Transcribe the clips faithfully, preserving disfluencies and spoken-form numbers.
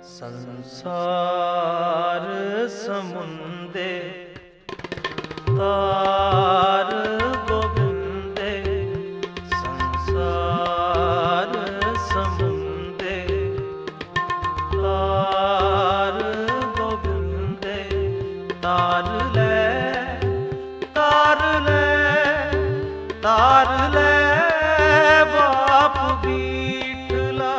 ਸੰਸਾਰ ਸਮੁੰਦੇ ਤਾਰ ਗੋਬਿੰਦੇ, ਸੰਸਾਰ ਸਮੁੰਦੇ ਤਾਰ ਗੋਬਿੰਦੇ। ਤਾਰ ਲੈ ਤਾਰ ਲੈ ਤਾਰ ਲੈ ਬਾਪ ਬੀਠਲਾ।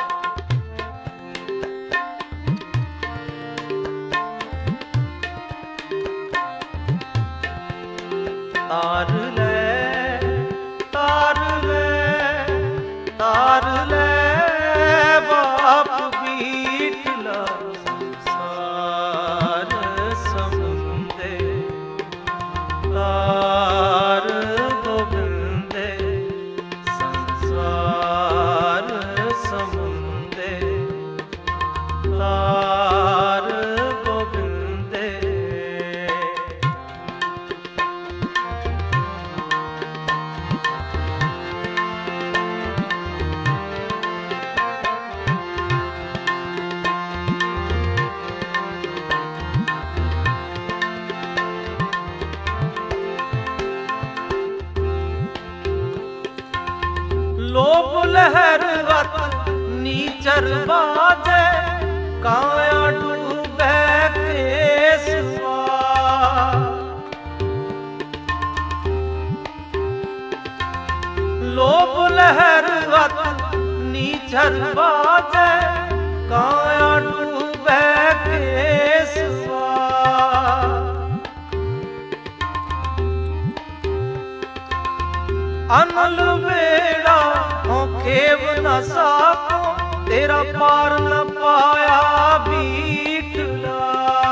ਤਾਰ ਲੈ ਤਾਰ ਲੈ ਤਾਰ ਲੈ ਬਾਪ ਬੀਠਲਾ। ਸੰਸਾਰ ਸਮੁੰਦੇ ਤਾਰ ਗੋਬਿੰਦੇ, ਸੰਸਾਰ ਸਮੁੰਦੇ ਤਾਰ ਗੋਬਿੰਦੇ। ਲੋਭ ਲਹਿਰ ਰਤ ਨੀਚਰ ਬਾਜੈ, ਕਾਇਆ ਡੂਬੈ ਕੇਸ ਸਵਾਰ। ਲੋਭ ਲਹਿਰ ਰਤ ਨੀਚਰ ਬਾਜੈ, ਕਾਇਆ ਡੂਬੈ ਕੇਸ ਸਵਾਰ। ਅਨਲ ਵੇੜਾ ਖੇਵ ਨ ਸਾਕੋ, ਤੇਰਾ ਪਾਰ ਨ ਪਾਇਆ ਬੀਠਲਾ।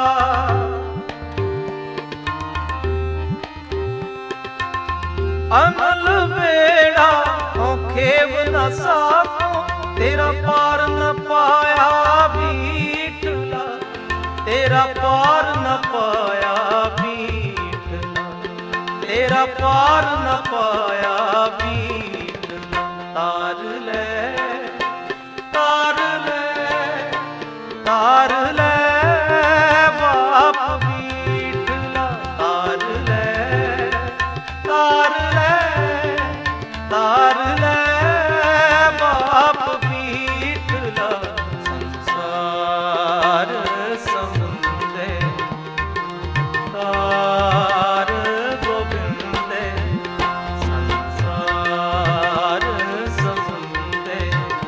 ਅਨਲ ਵੇੜਾ ਖੇਵ ਨ ਸਾਕੋ, ਤੇਰਾ ਪਾਰ ਨ ਪਾਇਆ ਬੀਠਲਾ। ਤੇਰਾ ਪਾਰ ਨ ਪਾਇਆ ਬੀਠਲਾ, ਤੇਰਾ ਪਾਰ ਨ ਪਾਇਆ ਬੀਠਲਾ। ਤਾਰ ਲੈ ਤਾਰ ਲੈ ਤਾਰ ਲੈ ਬਾਪ ਬੀਠਲਾ। ਤਾਰ ਲੈ ਤਾਰ ਲੈ ਤਾਰ ਲੈ ਬਾਪ ਬੀਠਲਾ। ਸੰਸਾਰ ਸਮੁੰਦੇ ਤਾਰ ਗੋਬਿੰਦੇ, ਸੰਸਾਰ ਸਮੁੰਦੇ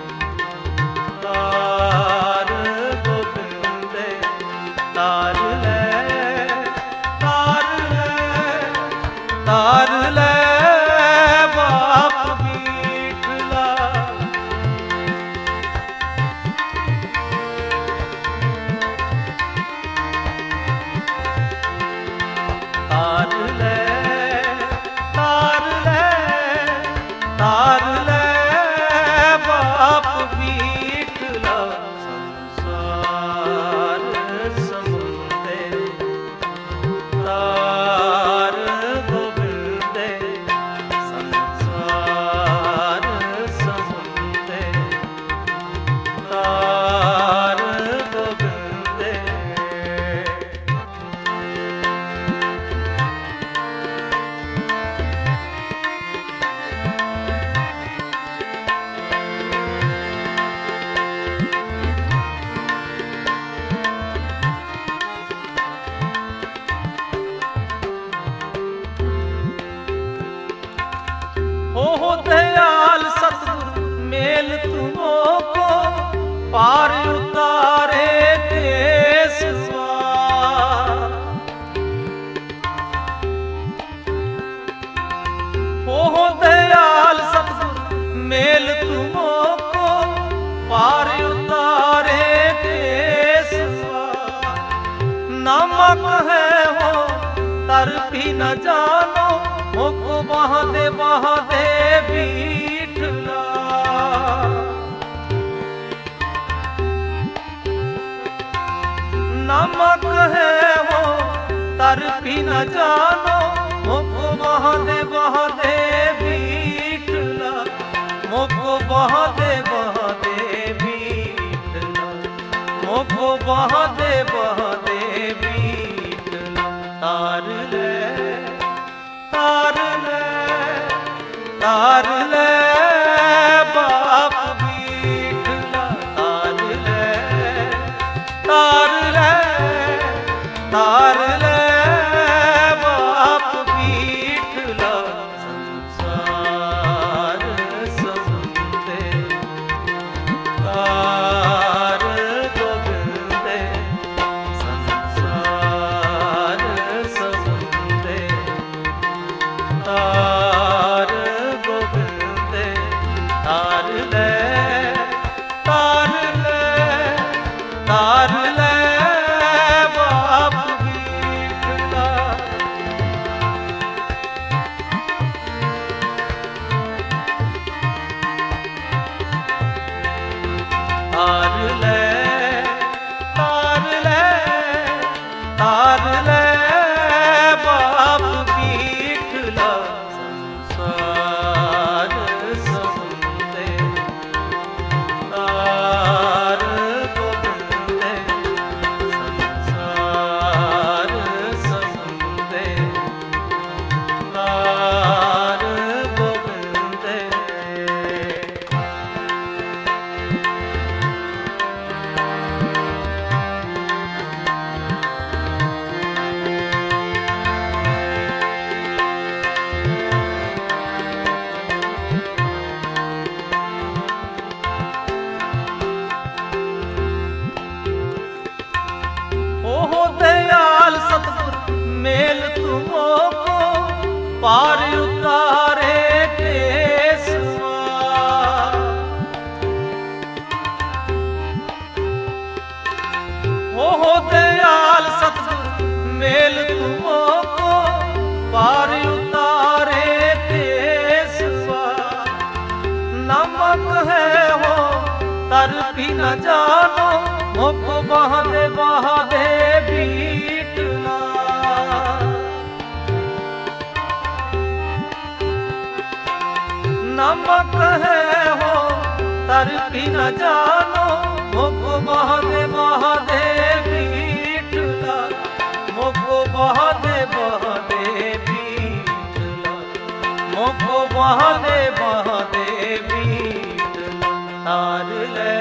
ਤਾਰ ਗੋਬਿੰਦੇ। ਤਾਰ ਲੈ ਤਾਰ ਲੈ ਤਾਰ ਲੈ ਬਾਪ ਬੀਠਲਾ। ਤਾਰ ਲੈ ਤਾਰ ਲੈ ਤਾਰ ਲੈ ਬਾਪ ਬੀਠਲਾ। ਸੰਸਾਰ ਸਮੁੰਦੇ ਤਾਰ ਗੋਬਿੰਦੇ, ਸੰਸਾਰ ਸਮੁੰਦੇ ਤਾਰ ਗੋਬਿੰਦੇ। ਹੋ ਦਇਆਲ ਸਤਿਗੁਰ ਮੇਲ ਤੁਮੋ ਕੋ, ਪਾਰ ਉਤਾਰੇ ਕੇਸ ਸਵਾਰ। ਹੋ ਦਇਆਲ ਸਤਿਗੁਰ ਮੇਲ ਤੁਮੋ ਕੋ, ਪਾਰ ਉਤਾਰੇ ਕੇਸ ਸਵਾਰ। ਨਾਮਕ ਹੈ ਹੋ ਤਰ ਵੀ ਨ ਜਾਨੋ, ਮੁਖ ਬਹਾਦੇ ਬਹਾਦੇ ਬੀਠਲਾ। ਨਮਕ ਹੈ ਹੋ ਤਰ ਵੀ ਨ ਜਾਨੋ, ਮੁਖ ਬਹਾਦੇ ਬਹਾਦੇ ਬੀਠਲਾ। ਮੁਖ ਬਹਾਦੇ ਬਹਾਦੇ ਬੀਠਲਾ, ਮੁਖ बहादे बहादे बीटला तार ले तार ले तार ले बाप बीटला तार ले तार ले तार ले बाप बीटला संसार समुंदे तार गोविंदे संसार समुंदे तार गोविंदे तार ले तार ले तार ले बाप बीटला तार ले तार ले तार ले बाप बीटला संसार समुंदे तार गोविंदे संसार समुंदे तार गोविंदे ओह दयाल सतगुर मेल तुमो को पार उतारे केसवा ओह दयाल सतगुर मेल तुमो को पार उतारे केसवा नमक है हो तर भी न जानो मोको बहादे बहादे बीटला नमक है हो तर भी न जानो मोको बहादे बहादे बीटला मोको बहादे बहादे बीटला मोको बहादे बहादे बीटला तार ले